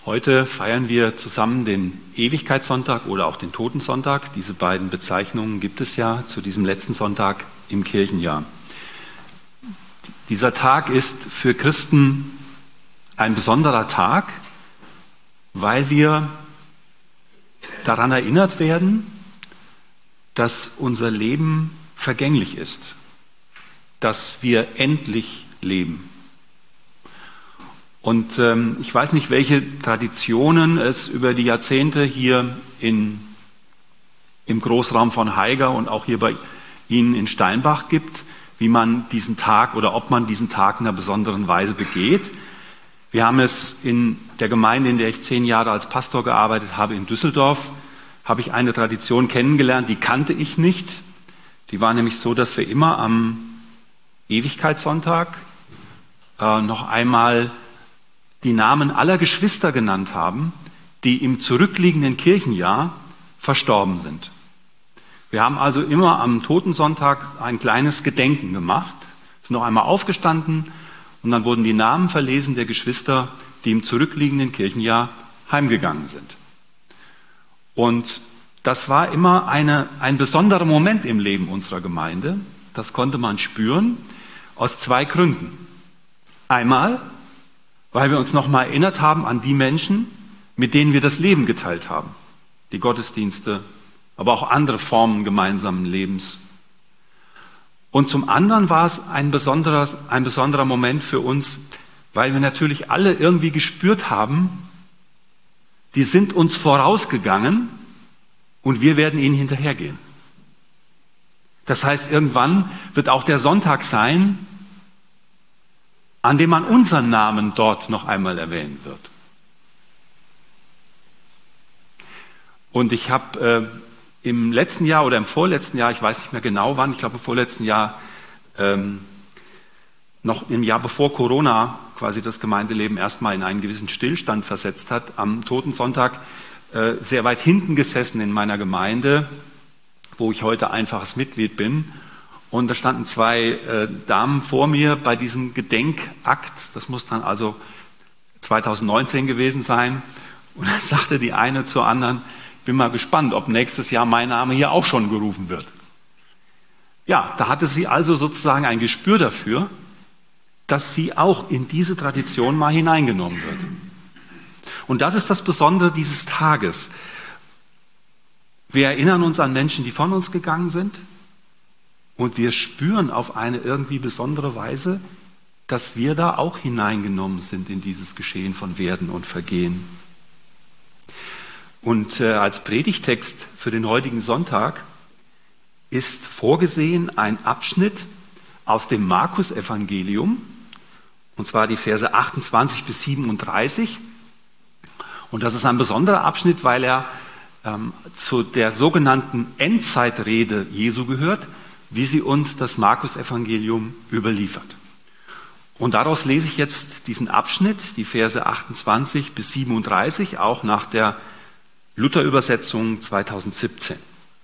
Heute feiern wir zusammen den Ewigkeitssonntag oder auch den Totensonntag. Diese beiden Bezeichnungen gibt es ja zu diesem letzten Sonntag im Kirchenjahr. Dieser Tag ist für Christen ein besonderer Tag, weil wir daran erinnert werden, dass unser Leben vergänglich ist, dass wir endlich leben. Und ich weiß nicht, welche Traditionen es über die Jahrzehnte hier im Großraum von Haiger und auch hier bei Ihnen in Steinbach gibt, wie man diesen Tag oder ob man diesen Tag in einer besonderen Weise begeht. Wir haben es in der Gemeinde, in der ich 10 Jahre als Pastor gearbeitet habe, in Düsseldorf, habe ich eine Tradition kennengelernt, die kannte ich nicht. Die war nämlich so, dass wir immer am Ewigkeitssonntag noch einmal die Namen aller Geschwister genannt haben, die im zurückliegenden Kirchenjahr verstorben sind. Wir haben also immer am Totensonntag ein kleines Gedenken gemacht, sind noch einmal aufgestanden und dann wurden die Namen verlesen der Geschwister, die im zurückliegenden Kirchenjahr heimgegangen sind. Und das war immer ein besonderer Moment im Leben unserer Gemeinde. Das konnte man spüren, aus 2 Gründen. Einmal, weil wir uns nochmal erinnert haben an die Menschen, mit denen wir das Leben geteilt haben. Die Gottesdienste, aber auch andere Formen gemeinsamen Lebens. Und zum anderen war es ein besonderer Moment für uns, weil wir natürlich alle irgendwie gespürt haben, die sind uns vorausgegangen und wir werden ihnen hinterhergehen. Das heißt, irgendwann wird auch der Sonntag sein, an dem man unseren Namen dort noch einmal erwähnen wird. Und ich habe im letzten Jahr oder im vorletzten Jahr, ich weiß nicht mehr genau wann, ich glaube im vorletzten Jahr, noch im Jahr bevor Corona quasi das Gemeindeleben erstmal in einen gewissen Stillstand versetzt hat, am Totensonntag sehr weit hinten gesessen in meiner Gemeinde, wo ich heute einfaches Mitglied bin. Und da standen 2 Damen vor mir bei diesem Gedenkakt. Das muss dann also 2019 gewesen sein. Und dann sagte die eine zur anderen, ich bin mal gespannt, ob nächstes Jahr mein Name hier auch schon gerufen wird. Ja, da hatte sie also sozusagen ein Gespür dafür, dass sie auch in diese Tradition mal hineingenommen wird. Und das ist das Besondere dieses Tages. Wir erinnern uns an Menschen, die von uns gegangen sind. Und wir spüren auf eine irgendwie besondere Weise, dass wir da auch hineingenommen sind in dieses Geschehen von Werden und Vergehen. Und als Predigtext für den heutigen Sonntag ist vorgesehen ein Abschnitt aus dem Markus-Evangelium, und zwar die Verse 28 bis 37. Und das ist ein besonderer Abschnitt, weil er zu der sogenannten Endzeitrede Jesu gehört, wie sie uns das Markus-Evangelium überliefert. Und daraus lese ich jetzt diesen Abschnitt, die Verse 28 bis 37, auch nach der Luther-Übersetzung 2017.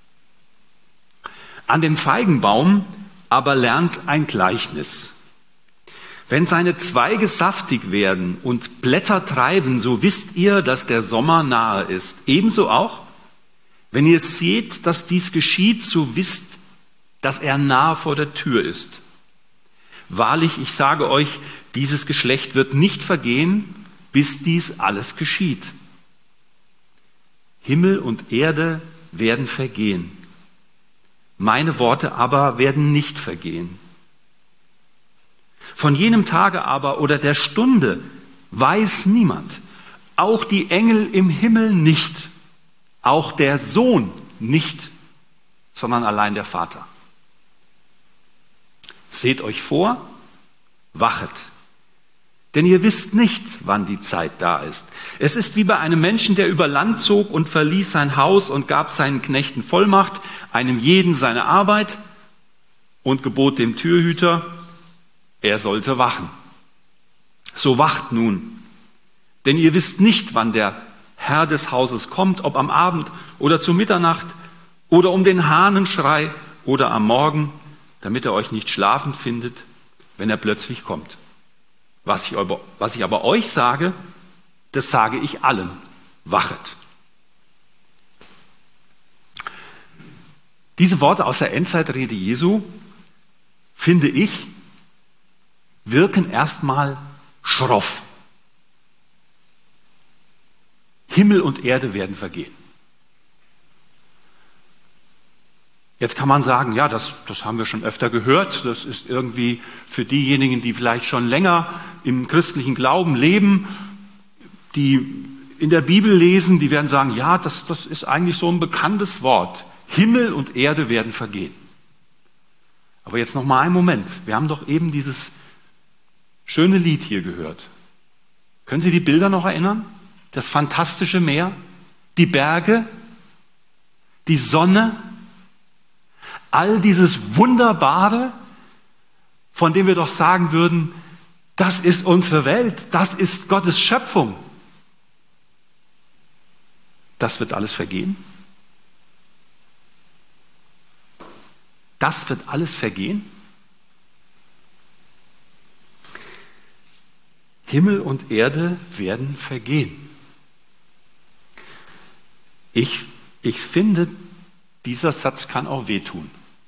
An dem Feigenbaum aber lernt ein Gleichnis. Wenn seine Zweige saftig werden und Blätter treiben, so wisst ihr, dass der Sommer nahe ist. Ebenso auch, wenn ihr seht, dass dies geschieht, so wisst, dass er nahe vor der Tür ist. Wahrlich, ich sage euch, dieses Geschlecht wird nicht vergehen, bis dies alles geschieht. Himmel und Erde werden vergehen. Meine Worte aber werden nicht vergehen. Von jenem Tage aber oder der Stunde weiß niemand, auch die Engel im Himmel nicht, auch der Sohn nicht, sondern allein der Vater. Seht euch vor, wachet, denn ihr wisst nicht, wann die Zeit da ist. Es ist wie bei einem Menschen, der über Land zog und verließ sein Haus und gab seinen Knechten Vollmacht, einem jeden seine Arbeit, und gebot dem Türhüter, er sollte wachen. So wacht nun, denn ihr wisst nicht, wann der Herr des Hauses kommt, ob am Abend oder zu Mitternacht oder um den Hahnenschrei oder am Morgen, damit er euch nicht schlafend findet, wenn er plötzlich kommt. Was ich aber euch sage, Das sage ich allen. Wachet. Diese Worte aus der Endzeitrede Jesu, finde ich, wirken erstmal schroff. Himmel und Erde werden vergehen. Jetzt kann man sagen, ja, das haben wir schon öfter gehört. Das ist irgendwie für diejenigen, die vielleicht schon länger im christlichen Glauben leben, die in der Bibel lesen, die werden sagen, ja, das ist eigentlich so ein bekanntes Wort. Himmel und Erde werden vergehen. Aber jetzt noch mal einen Moment. Wir haben doch eben dieses schöne Lied hier gehört. Können Sie die Bilder noch erinnern? Das fantastische Meer, die Berge, die Sonne, all dieses Wunderbare, von dem wir doch sagen würden, das ist unsere Welt, das ist Gottes Schöpfung. Das wird alles vergehen? Das wird alles vergehen? Himmel und Erde werden vergehen. Ich finde, dieser Satz kann auch wehtun.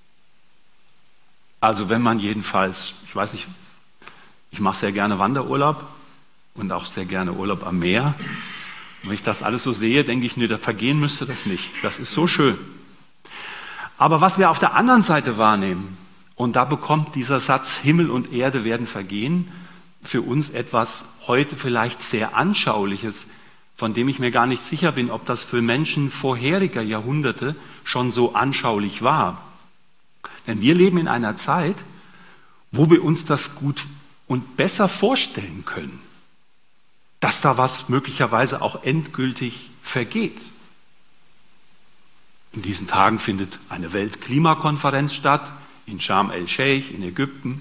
Also wenn man jedenfalls, ich weiß nicht, ich mache sehr gerne Wanderurlaub und auch sehr gerne Urlaub am Meer. Und wenn ich das alles so sehe, denke ich, nee, da vergehen müsste das nicht. Das ist so schön. Aber was wir auf der anderen Seite wahrnehmen, und da bekommt dieser Satz Himmel und Erde werden vergehen, für uns etwas heute vielleicht sehr Anschauliches, von dem ich mir gar nicht sicher bin, ob das für Menschen vorheriger Jahrhunderte schon so anschaulich war. Denn wir leben in einer Zeit, wo wir uns das gut und besser vorstellen können, dass da was möglicherweise auch endgültig vergeht. In diesen Tagen findet eine Weltklimakonferenz statt, in Sharm el-Sheikh in Ägypten.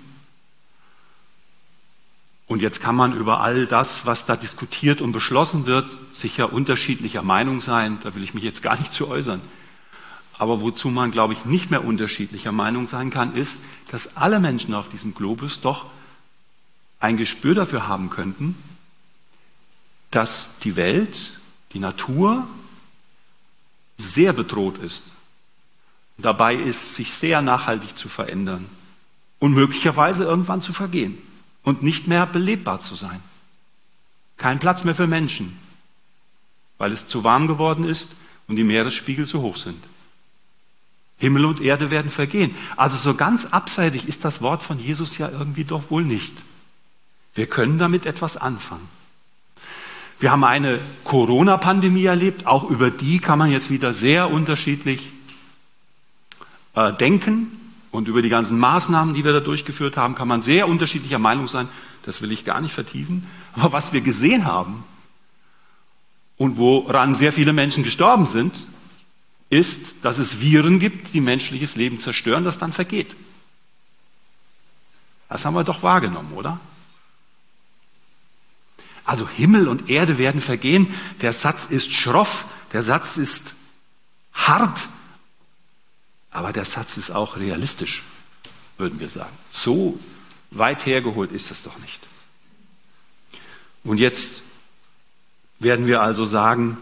Und jetzt kann man über all das, was da diskutiert und beschlossen wird, sicher unterschiedlicher Meinung sein. Da will ich mich jetzt gar nicht zu äußern. Aber wozu man, glaube ich, nicht mehr unterschiedlicher Meinung sein kann, ist, dass alle Menschen auf diesem Globus doch ein Gespür dafür haben könnten, dass die Welt, die Natur sehr bedroht ist. Dabei ist, sich sehr nachhaltig zu verändern und möglicherweise irgendwann zu vergehen und nicht mehr belebbar zu sein. Kein Platz mehr für Menschen, weil es zu warm geworden ist und die Meeresspiegel zu hoch sind. Himmel und Erde werden vergehen. Also so ganz abseitig ist das Wort von Jesus ja irgendwie doch wohl nicht. Wir können damit etwas anfangen. Wir haben eine Corona-Pandemie erlebt, auch über die kann man jetzt wieder sehr unterschiedlich denken und über die ganzen Maßnahmen, die wir da durchgeführt haben, kann man sehr unterschiedlicher Meinung sein. Das will ich gar nicht vertiefen. Aber was wir gesehen haben und woran sehr viele Menschen gestorben sind, ist, dass es Viren gibt, die menschliches Leben zerstören, das dann vergeht. Das haben wir doch wahrgenommen, oder? Also Himmel und Erde werden vergehen. Der Satz ist schroff, der Satz ist hart, aber der Satz ist auch realistisch, würden wir sagen. So weit hergeholt ist das doch nicht. Und jetzt werden wir also sagen,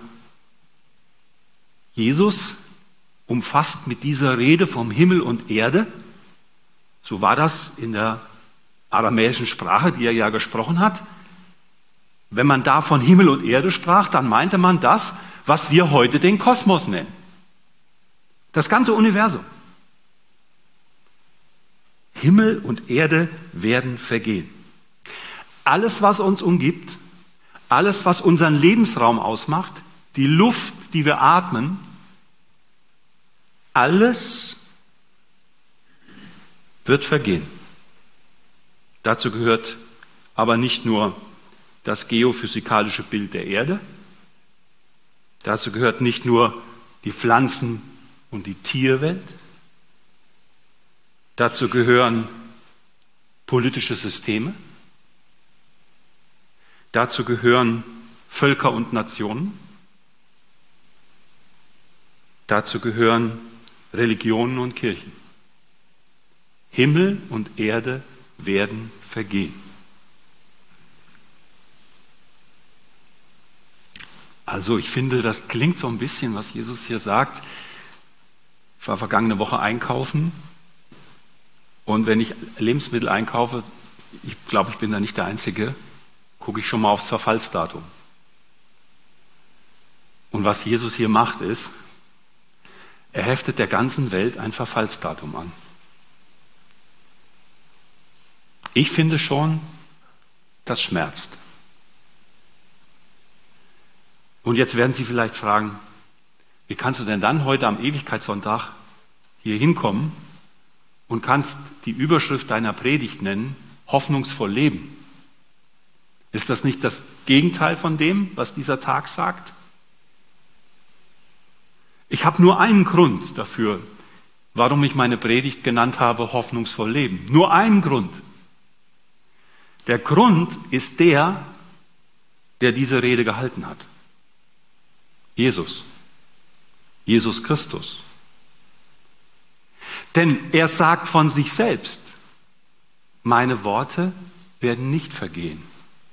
Jesus umfasst mit dieser Rede vom Himmel und Erde, so war das in der aramäischen Sprache, die er ja gesprochen hat. Wenn man da von Himmel und Erde sprach, dann meinte man das, was wir heute den Kosmos nennen. Das ganze Universum. Himmel und Erde werden vergehen. Alles, was uns umgibt, alles, was unseren Lebensraum ausmacht, die Luft, die wir atmen, alles wird vergehen. Dazu gehört aber nicht nur das geophysikalische Bild der Erde, dazu gehört nicht nur die Pflanzen- und die Tierwelt, dazu gehören politische Systeme, dazu gehören Völker und Nationen, dazu gehören Religionen und Kirchen. Himmel und Erde werden vergehen. Also ich finde, das klingt so ein bisschen, was Jesus hier sagt. Ich war vergangene Woche einkaufen und wenn ich Lebensmittel einkaufe, ich glaube, ich bin da nicht der Einzige, gucke ich schon mal aufs Verfallsdatum. Und was Jesus hier macht ist, er heftet der ganzen Welt ein Verfallsdatum an. Ich finde schon, das schmerzt. Und jetzt werden Sie vielleicht fragen, wie kannst du denn dann heute am Ewigkeitssonntag hier hinkommen und kannst die Überschrift deiner Predigt nennen, hoffnungsvoll leben? Ist das nicht das Gegenteil von dem, was dieser Tag sagt? Ich habe nur einen Grund dafür, warum ich meine Predigt genannt habe, hoffnungsvoll leben. Nur einen Grund. Der Grund ist der diese Rede gehalten hat. Jesus. Jesus Christus. Denn er sagt von sich selbst, meine Worte werden nicht vergehen.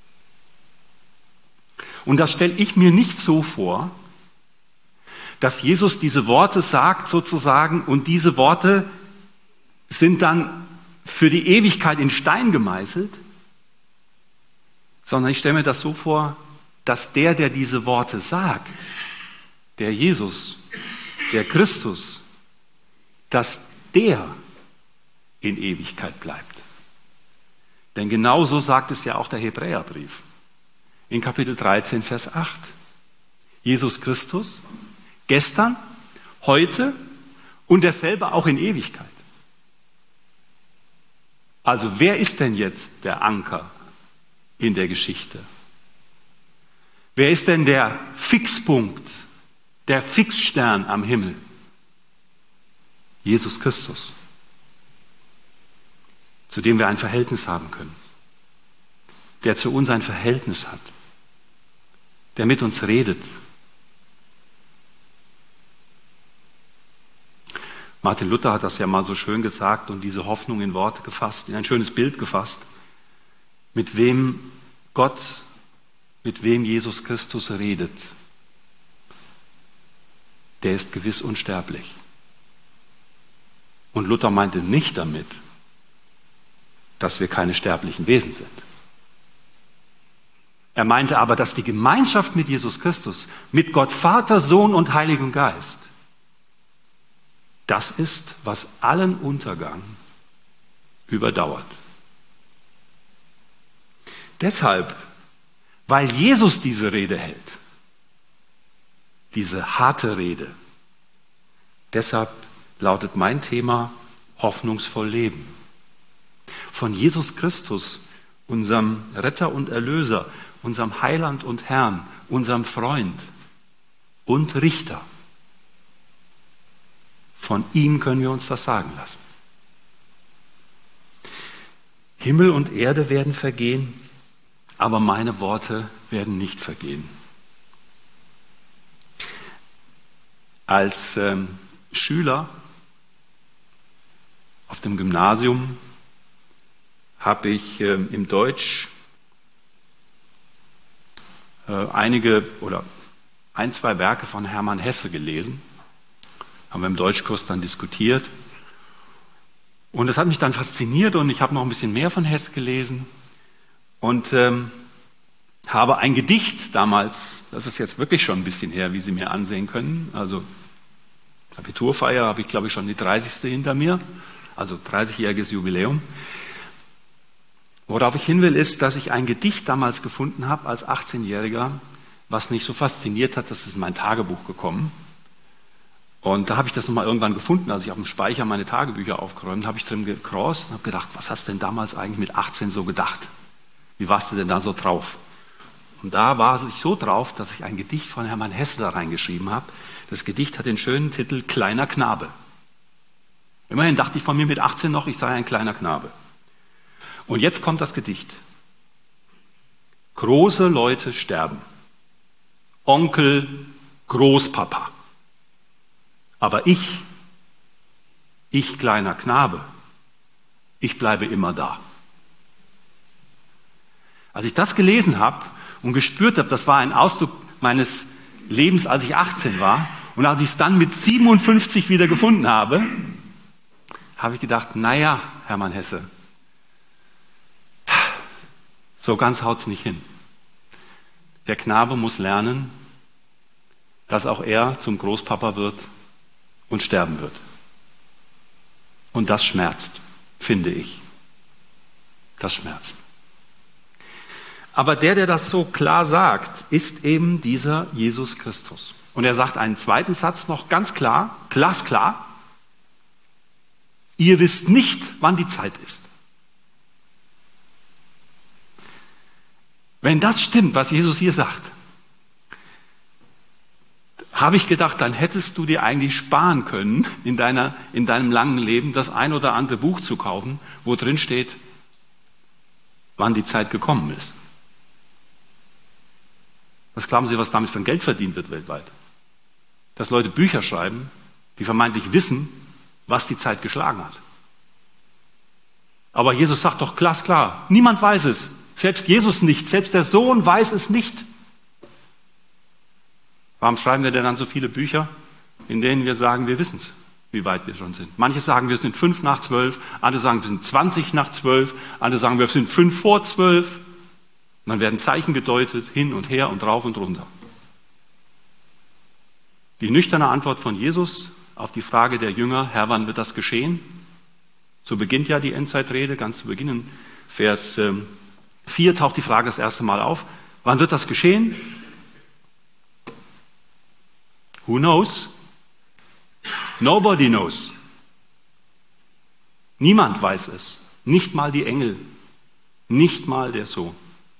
Und das stelle ich mir nicht so vor, dass Jesus diese Worte sagt sozusagen und diese Worte sind dann für die Ewigkeit in Stein gemeißelt, sondern ich stelle mir das so vor, dass der diese Worte sagt, der Jesus, der Christus, dass der in Ewigkeit bleibt. Denn genauso sagt es ja auch der Hebräerbrief in Kapitel 13, Vers 8. Jesus Christus, gestern, heute und derselbe auch in Ewigkeit. Also wer ist denn jetzt der Anker in der Geschichte? Wer ist denn der Fixpunkt, der Fixstern am Himmel? Jesus Christus, zu dem wir ein Verhältnis haben können, der zu uns ein Verhältnis hat, der mit uns redet. Martin Luther hat das ja mal so schön gesagt und diese Hoffnung in Worte gefasst, in ein schönes Bild gefasst, mit wem Gott, mit wem Jesus Christus redet. Der ist gewiss unsterblich. Und Luther meinte nicht damit, dass wir keine sterblichen Wesen sind. Er meinte aber, dass die Gemeinschaft mit Jesus Christus, mit Gott Vater, Sohn und Heiligem Geist, das ist, was allen Untergang überdauert. Deshalb, weil Jesus diese Rede hält, diese harte Rede, deshalb lautet mein Thema hoffnungsvoll leben. Von Jesus Christus, unserem Retter und Erlöser, unserem Heiland und Herrn, unserem Freund und Richter. Von ihm können wir uns das sagen lassen. Himmel und Erde werden vergehen, aber meine Worte werden nicht vergehen. Als Schüler auf dem Gymnasium habe ich im Deutsch ein, zwei Werke von Hermann Hesse gelesen. Haben wir im Deutschkurs dann diskutiert. Und das hat mich dann fasziniert und ich habe noch ein bisschen mehr von Hesse gelesen und habe ein Gedicht damals, das ist jetzt wirklich schon ein bisschen her, wie Sie mir ansehen können, also Abiturfeier habe ich, glaube ich, schon die 30. hinter mir, also 30-jähriges Jubiläum. Worauf ich hin will, ist, dass ich ein Gedicht damals gefunden habe als 18-Jähriger, was mich so fasziniert hat, das ist in mein Tagebuch gekommen. Und da habe ich das nochmal irgendwann gefunden, als ich auf dem Speicher meine Tagebücher aufgeräumt habe, ich drin gecrossed und habe gedacht, was hast du denn damals eigentlich mit 18 so gedacht? Wie warst du denn da so drauf? Und da war ich so drauf, dass ich ein Gedicht von Hermann Hesse da reingeschrieben habe. Das Gedicht hat den schönen Titel Kleiner Knabe. Immerhin dachte ich von mir mit 18 noch, ich sei ein kleiner Knabe. Und jetzt kommt das Gedicht. Große Leute sterben. Onkel, Großpapa. Aber ich kleiner Knabe, ich bleibe immer da. Als ich das gelesen habe und gespürt habe, das war ein Ausdruck meines Lebens, als ich 18 war. Und als ich es dann mit 57 wieder gefunden habe, habe ich gedacht, naja, Hermann Hesse, so ganz haut es nicht hin. Der Knabe muss lernen, dass auch er zum Großpapa wird und sterben wird. Und das schmerzt, finde ich. Das schmerzt. Aber der das so klar sagt, ist eben dieser Jesus Christus. Und er sagt einen zweiten Satz noch ganz klar, glasklar. Ihr wisst nicht, wann die Zeit ist. Wenn das stimmt, was Jesus hier sagt, habe ich gedacht, dann hättest du dir eigentlich sparen können, in deinem langen Leben das ein oder andere Buch zu kaufen, wo drin steht, wann die Zeit gekommen ist. Was glauben Sie, was damit für ein Geld verdient wird weltweit? Dass Leute Bücher schreiben, die vermeintlich wissen, was die Zeit geschlagen hat. Aber Jesus sagt doch glasklar, niemand weiß es. Selbst Jesus nicht, selbst der Sohn weiß es nicht. Warum schreiben wir denn dann so viele Bücher, in denen wir sagen, wir wissen es, wie weit wir schon sind? Manche sagen, wir sind 5 nach 12, andere sagen, wir sind 20 nach 12, andere sagen, wir sind 5 vor 12. Und dann werden Zeichen gedeutet, hin und her und rauf und runter. Die nüchterne Antwort von Jesus auf die Frage der Jünger, Herr, wann wird das geschehen? So beginnt ja die Endzeitrede, ganz zu Beginn. In Vers 4 taucht die Frage das erste Mal auf. Wann wird das geschehen? Who knows? Nobody knows. Niemand weiß es. Nicht mal die Engel. Nicht mal der Sohn.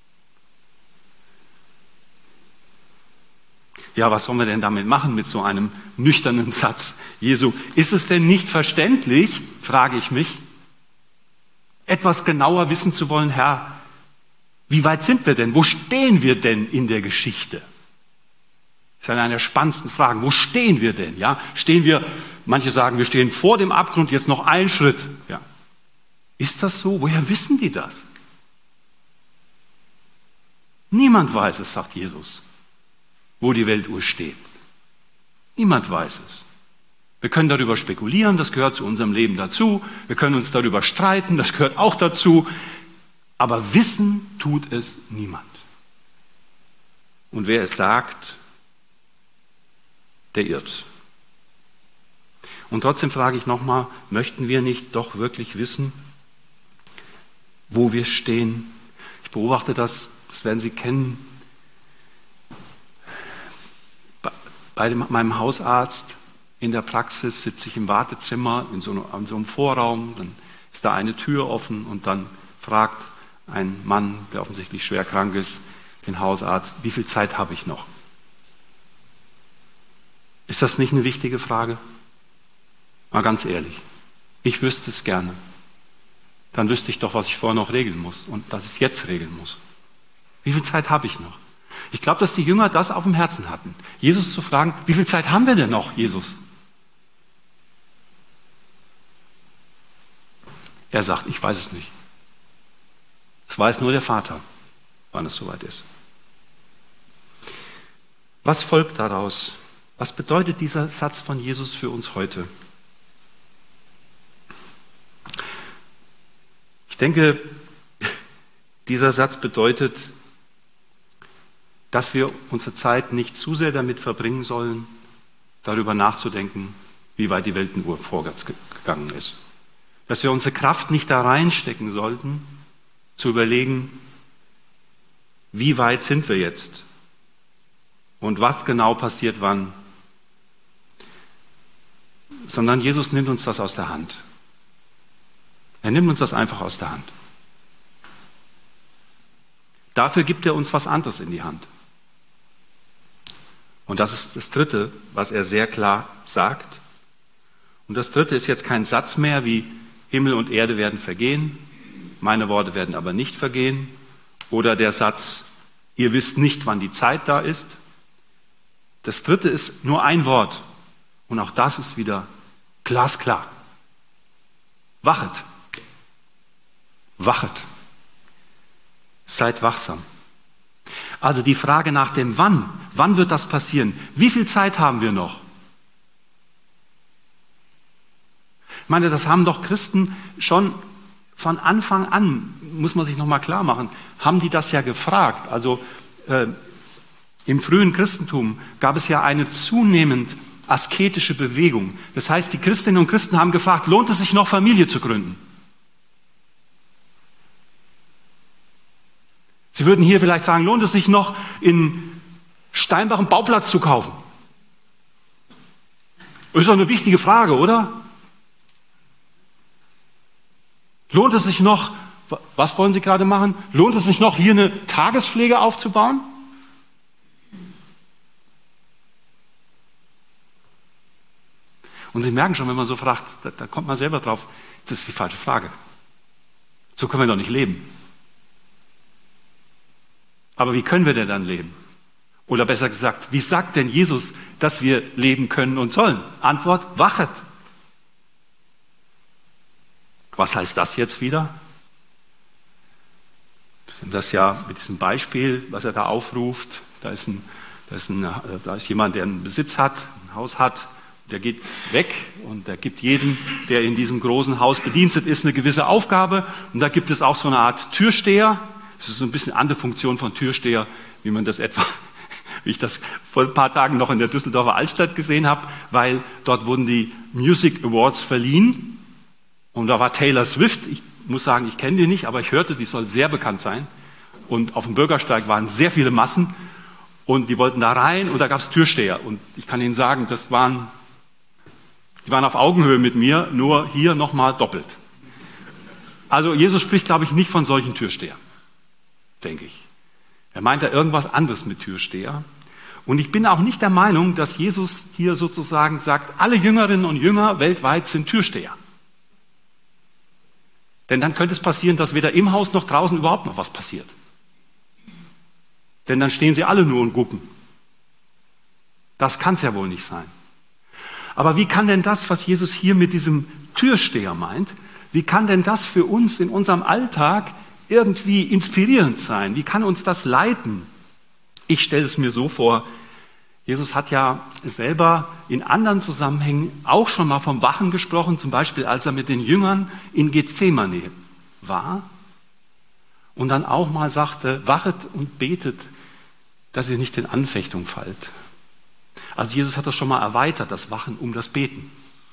Ja, was sollen wir denn damit machen mit so einem nüchternen Satz Jesu? Ist es denn nicht verständlich, frage ich mich, etwas genauer wissen zu wollen, Herr, wie weit sind wir denn? Wo stehen wir denn in der Geschichte? Das ist eine der spannendsten Fragen. Wo stehen wir denn? Ja, stehen wir, manche sagen, wir stehen vor dem Abgrund, jetzt noch einen Schritt. Ja. Ist das so? Woher wissen die das? Niemand weiß es, sagt Jesus, wo die Weltuhr steht. Niemand weiß es. Wir können darüber spekulieren, das gehört zu unserem Leben dazu. Wir können uns darüber streiten, das gehört auch dazu. Aber wissen tut es niemand. Und wer es sagt, der irrt. Und trotzdem frage ich nochmal, möchten wir nicht doch wirklich wissen, wo wir stehen? Ich beobachte das werden Sie kennen, bei meinem Hausarzt in der Praxis sitze ich im Wartezimmer an so einem Vorraum, dann ist da eine Tür offen und dann fragt ein Mann, der offensichtlich schwer krank ist, den Hausarzt, wie viel Zeit habe ich noch? Ist das nicht eine wichtige Frage? Mal ganz ehrlich, ich wüsste es gerne. Dann wüsste ich doch, was ich vorher noch regeln muss und dass ich es jetzt regeln muss. Wie viel Zeit habe ich noch? Ich glaube, dass die Jünger das auf dem Herzen hatten. Jesus zu fragen, wie viel Zeit haben wir denn noch, Jesus? Er sagt, ich weiß es nicht. Es weiß nur der Vater, wann es soweit ist. Was folgt daraus? Was bedeutet dieser Satz von Jesus für uns heute? Ich denke, dieser Satz bedeutet, dass wir unsere Zeit nicht zu sehr damit verbringen sollen, darüber nachzudenken, wie weit die Weltenuhr vorwärts gegangen ist. Dass wir unsere Kraft nicht da reinstecken sollten, zu überlegen, wie weit sind wir jetzt und was genau passiert wann. Sondern Jesus nimmt uns das aus der Hand. Er nimmt uns das einfach aus der Hand. Dafür gibt er uns was anderes in die Hand. Und das ist das Dritte, was er sehr klar sagt. Und das Dritte ist jetzt kein Satz mehr wie Himmel und Erde werden vergehen, meine Worte werden aber nicht vergehen. Oder der Satz, ihr wisst nicht, wann die Zeit da ist. Das Dritte ist nur ein Wort. Und auch das ist wieder glasklar. Wachet. Wachet. Seid wachsam. Also die Frage nach dem Wann, Wann wird das passieren? Wie viel Zeit haben wir noch? Ich meine, das haben doch Christen schon von Anfang an, muss man sich nochmal klar machen, haben die das ja gefragt. Also im frühen Christentum gab es ja eine zunehmend asketische Bewegung. Das heißt, die Christinnen und Christen haben gefragt, lohnt es sich noch, Familie zu gründen? Sie würden hier vielleicht sagen, lohnt es sich noch, in Steinbach einen Bauplatz zu kaufen? Das ist doch eine wichtige Frage, oder? Lohnt es sich noch, was wollen Sie gerade machen? Lohnt es sich noch, hier eine Tagespflege aufzubauen? Und Sie merken schon, wenn man so fragt, da kommt man selber drauf, das ist die falsche Frage. So können wir doch nicht leben. Aber wie können wir denn dann leben? Oder besser gesagt, wie sagt denn Jesus, dass wir leben können und sollen? Antwort, wachet. Was heißt das jetzt wieder? Das ja mit diesem Beispiel, was er da aufruft, da ist jemand, der einen Besitz hat, ein Haus hat, der geht weg und der gibt jedem, der in diesem großen Haus bedienstet ist, eine gewisse Aufgabe. Und da gibt es auch so eine Art Türsteher. Das ist so ein bisschen andere Funktion von Türsteher, wie ich das vor ein paar Tagen noch in der Düsseldorfer Altstadt gesehen habe, weil dort wurden die Music Awards verliehen. Und da war Taylor Swift. Ich muss sagen, ich kenne die nicht, aber ich hörte, die soll sehr bekannt sein. Und auf dem Bürgersteig waren sehr viele Massen und die wollten da rein und da gab es Türsteher. Und ich kann Ihnen sagen, die waren auf Augenhöhe mit mir, nur hier nochmal doppelt. Also Jesus spricht, glaube ich, nicht von solchen Türstehern, denke ich. Er meint da irgendwas anderes mit Türsteher. Und ich bin auch nicht der Meinung, dass Jesus hier sozusagen sagt, alle Jüngerinnen und Jünger weltweit sind Türsteher. Denn dann könnte es passieren, dass weder im Haus noch draußen überhaupt noch was passiert. Denn dann stehen sie alle nur und gucken. Das kann es ja wohl nicht sein. Aber wie kann denn das, was Jesus hier mit diesem Türsteher meint, wie kann denn das für uns in unserem Alltag irgendwie inspirierend sein? Wie kann uns das leiten? Ich stelle es mir so vor, Jesus hat ja selber in anderen Zusammenhängen auch schon mal vom Wachen gesprochen, zum Beispiel als er mit den Jüngern in Gethsemane war und dann auch mal sagte, wachet und betet, dass ihr nicht in Anfechtung fallt. Also Jesus hat das schon mal erweitert, das Wachen um das Beten.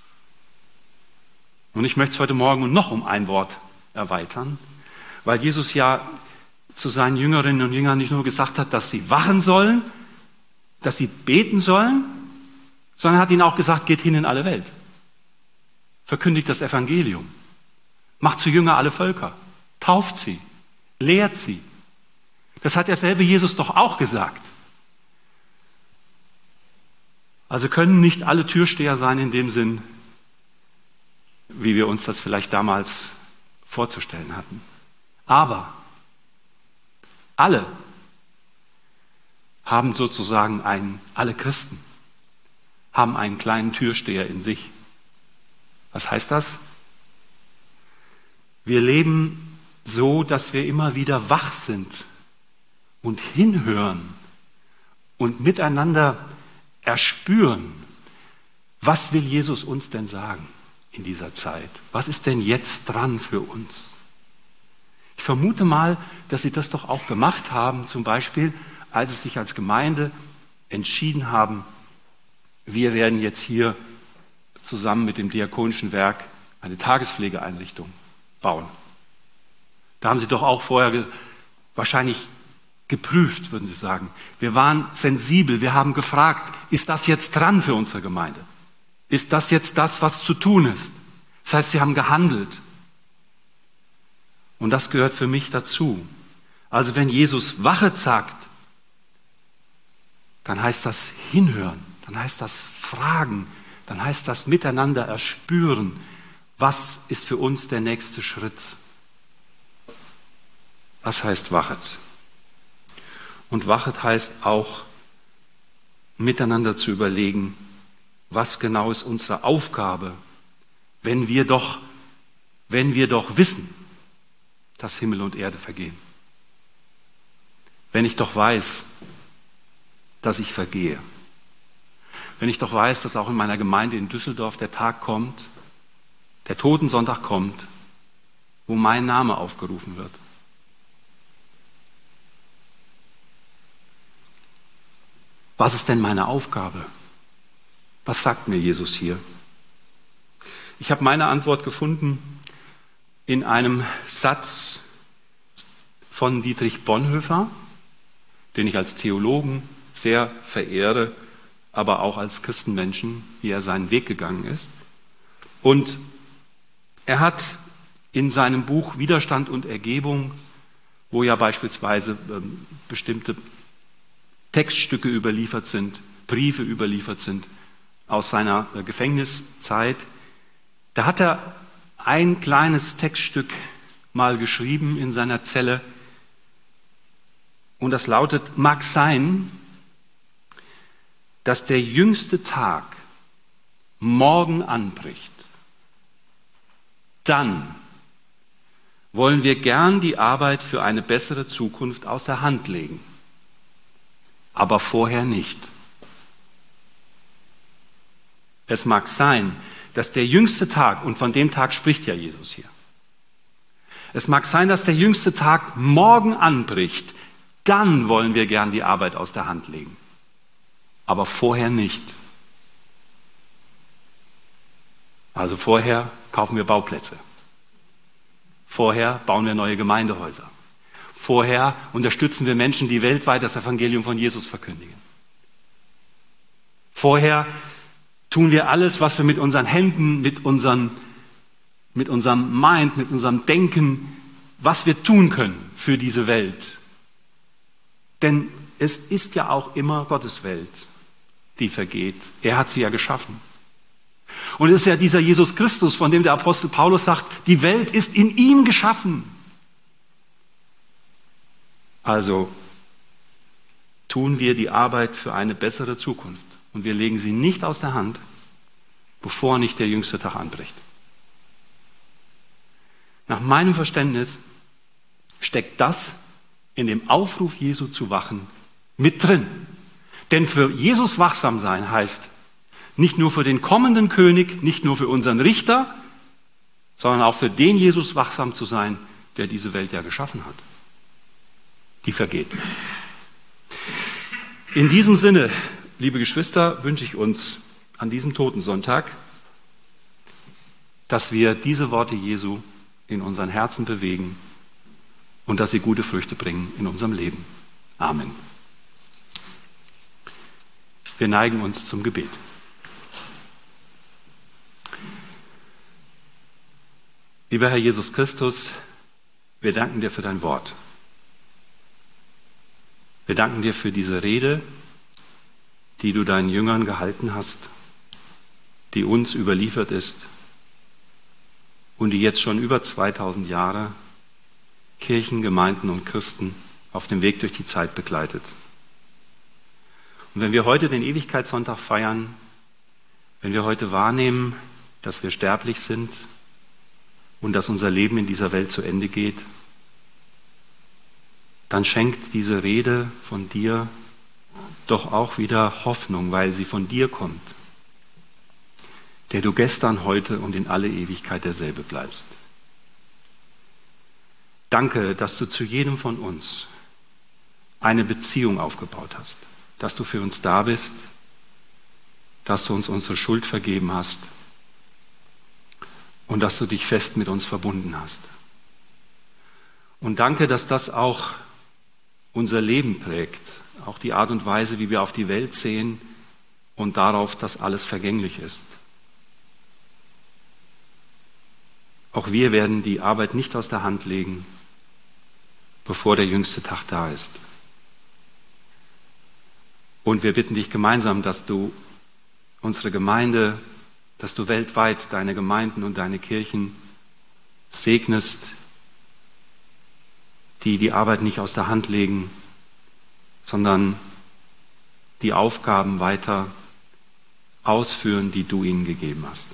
Und ich möchte es heute Morgen noch um ein Wort erweitern, weil Jesus ja zu seinen Jüngerinnen und Jüngern nicht nur gesagt hat, dass sie wachen sollen, dass sie beten sollen, sondern hat ihnen auch gesagt, geht hin in alle Welt. Verkündigt das Evangelium. Macht zu Jünger alle Völker. Tauft sie. Lehrt sie. Das hat derselbe Jesus doch auch gesagt. Also können nicht alle Türsteher sein in dem Sinn, wie wir uns das vielleicht damals vorzustellen hatten. Aber alle haben sozusagen alle Christen haben einen kleinen Türsteher in sich. Was heißt das? Wir leben so, dass wir immer wieder wach sind und hinhören und miteinander erspüren, was will Jesus uns denn sagen in dieser Zeit? Was ist denn jetzt dran für uns? Ich vermute mal, dass Sie das doch auch gemacht haben, zum Beispiel, als Sie sich als Gemeinde entschieden haben, wir werden jetzt hier zusammen mit dem Diakonischen Werk eine Tagespflegeeinrichtung bauen. Da haben Sie doch auch vorher wahrscheinlich geprüft, würden Sie sagen. Wir waren sensibel, wir haben gefragt, ist das jetzt dran für unsere Gemeinde? Ist das jetzt das, was zu tun ist? Das heißt, Sie haben gehandelt. Und das gehört für mich dazu. Also wenn Jesus wachet sagt, dann heißt das hinhören, dann heißt das fragen, dann heißt das miteinander erspüren, was ist für uns der nächste Schritt. Was heißt wachet? Und wachet heißt auch, miteinander zu überlegen, was genau ist unsere Aufgabe, wenn wir doch wissen, dass Himmel und Erde vergehen. Wenn ich doch weiß, dass ich vergehe. Wenn ich doch weiß, dass auch in meiner Gemeinde in Düsseldorf der Tag kommt, der Totensonntag kommt, wo mein Name aufgerufen wird. Was ist denn meine Aufgabe? Was sagt mir Jesus hier? Ich habe meine Antwort gefunden in einem Satz von Dietrich Bonhoeffer, den ich als Theologen sehr verehre, aber auch als Christenmenschen, wie er seinen Weg gegangen ist. Und er hat in seinem Buch Widerstand und Ergebung, wo ja beispielsweise bestimmte Textstücke überliefert sind, Briefe überliefert sind aus seiner Gefängniszeit, da hat er ein kleines Textstück mal geschrieben in seiner Zelle und das lautet: Mag sein, dass der jüngste Tag morgen anbricht. Dann wollen wir gern die Arbeit für eine bessere Zukunft aus der Hand legen, aber vorher nicht. Es mag sein, dass der jüngste Tag, und von dem Tag spricht ja Jesus hier, es mag sein, dass der jüngste Tag morgen anbricht, dann wollen wir gern die Arbeit aus der Hand legen, aber vorher nicht. Also vorher kaufen wir Bauplätze. Vorher bauen wir neue Gemeindehäuser. Vorher unterstützen wir Menschen, die weltweit das Evangelium von Jesus verkündigen. Vorher tun wir alles, was wir mit unseren Händen, mit unserem Mind, mit unserem Denken, was wir tun können für diese Welt. Denn es ist ja auch immer Gottes Welt, die vergeht. Er hat sie ja geschaffen. Und es ist ja dieser Jesus Christus, von dem der Apostel Paulus sagt, die Welt ist in ihm geschaffen. Also tun wir die Arbeit für eine bessere Zukunft. Und wir legen sie nicht aus der Hand, bevor nicht der jüngste Tag anbricht. Nach meinem Verständnis steckt das in dem Aufruf Jesu zu wachen mit drin. Denn für Jesus wachsam sein heißt, nicht nur für den kommenden König, nicht nur für unseren Richter, sondern auch für den Jesus wachsam zu sein, der diese Welt ja geschaffen hat. Die vergeht. In diesem Sinne, liebe Geschwister, wünsche ich uns an diesem Totensonntag, dass wir diese Worte Jesu in unseren Herzen bewegen und dass sie gute Früchte bringen in unserem Leben. Amen. Wir neigen uns zum Gebet. Lieber Herr Jesus Christus, wir danken dir für dein Wort. Wir danken dir für diese Rede, die du deinen Jüngern gehalten hast, die uns überliefert ist und die jetzt schon über 2000 Jahre Kirchen, Gemeinden und Christen auf dem Weg durch die Zeit begleitet. Und wenn wir heute den Ewigkeitssonntag feiern, wenn wir heute wahrnehmen, dass wir sterblich sind und dass unser Leben in dieser Welt zu Ende geht, dann schenkt diese Rede von dir doch auch wieder Hoffnung, weil sie von dir kommt, der du gestern, heute und in alle Ewigkeit derselbe bleibst. Danke, dass du zu jedem von uns eine Beziehung aufgebaut hast, dass du für uns da bist, dass du uns unsere Schuld vergeben hast und dass du dich fest mit uns verbunden hast. Und danke, dass das auch unser Leben prägt, auch die Art und Weise, wie wir auf die Welt sehen und darauf, dass alles vergänglich ist. Auch wir werden die Arbeit nicht aus der Hand legen, bevor der jüngste Tag da ist. Und wir bitten dich gemeinsam, dass du unsere Gemeinde, dass du weltweit deine Gemeinden und deine Kirchen segnest, die die Arbeit nicht aus der Hand legen, sondern die Aufgaben weiter ausführen, die du ihnen gegeben hast.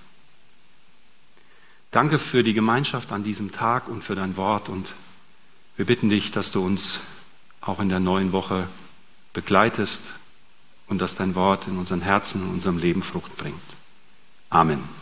Danke für die Gemeinschaft an diesem Tag und für dein Wort und wir bitten dich, dass du uns auch in der neuen Woche begleitest und dass dein Wort in unseren Herzen, in unserem Leben Frucht bringt. Amen.